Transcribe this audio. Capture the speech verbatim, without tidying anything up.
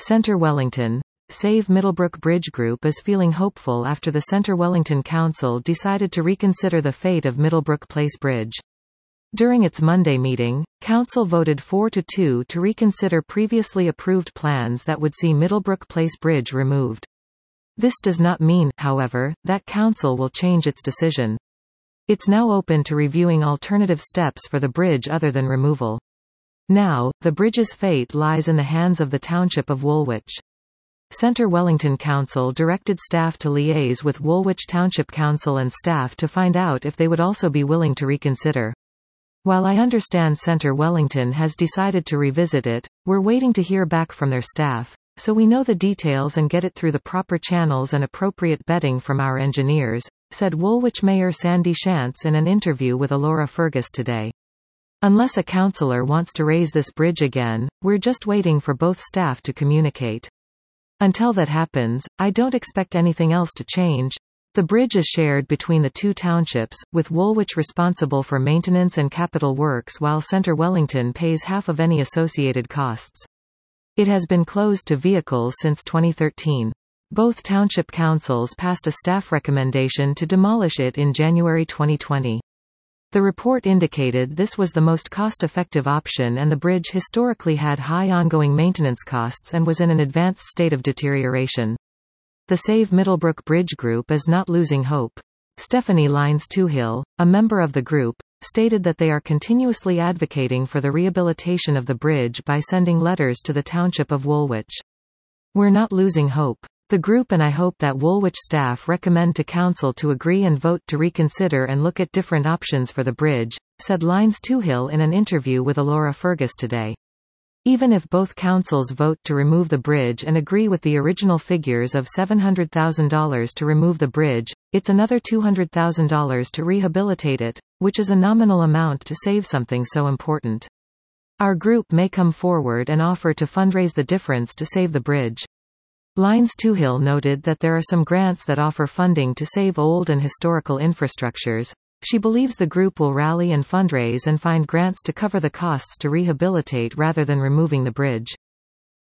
Centre Wellington. Save Middlebrook Bridge Group is feeling hopeful after the Centre Wellington Council decided to reconsider the fate of Middlebrook Place Bridge. During its Monday meeting, Council voted four to two to reconsider previously approved plans that would see Middlebrook Place Bridge removed. This does not mean, however, that Council will change its decision. It's now open to reviewing alternative steps for the bridge other than removal. Now, the bridge's fate lies in the hands of the Township of Woolwich. Centre Wellington Council directed staff to liaise with Woolwich Township Council and staff to find out if they would also be willing to reconsider. While I understand Centre Wellington has decided to revisit it, we're waiting to hear back from their staff, so we know the details and get it through the proper channels and appropriate vetting from our engineers, said Woolwich Mayor Sandy Shantz in an interview with Alora Fergus today. Unless a councillor wants to raise this bridge again, we're just waiting for both staff to communicate. Until that happens, I don't expect anything else to change. The bridge is shared between the two townships, with Woolwich responsible for maintenance and capital works while Centre Wellington pays half of any associated costs. It has been closed to vehicles since twenty thirteen. Both township councils passed a staff recommendation to demolish it in January twenty twenty. The report indicated this was the most cost-effective option, and the bridge historically had high ongoing maintenance costs and was in an advanced state of deterioration. The Save Middlebrook Bridge Group is not losing hope. Stephanie Lynes-Toohill, a member of the group, stated that they are continuously advocating for the rehabilitation of the bridge by sending letters to the Township of Woolwich. "We're not losing hope. The group and I hope that Woolwich staff recommend to Council to agree and vote to reconsider and look at different options for the bridge," said Lynes-Toohill in an interview with Alora Fergus today. Even if both councils vote to remove the bridge and agree with the original figures of seven hundred thousand dollars to remove the bridge, it's another two hundred thousand dollars to rehabilitate it, which is a nominal amount to save something so important. Our group may come forward and offer to fundraise the difference to save the bridge. Lynes-Toohill noted that there are some grants that offer funding to save old and historical infrastructures. She believes the group will rally and fundraise and find grants to cover the costs to rehabilitate rather than removing the bridge.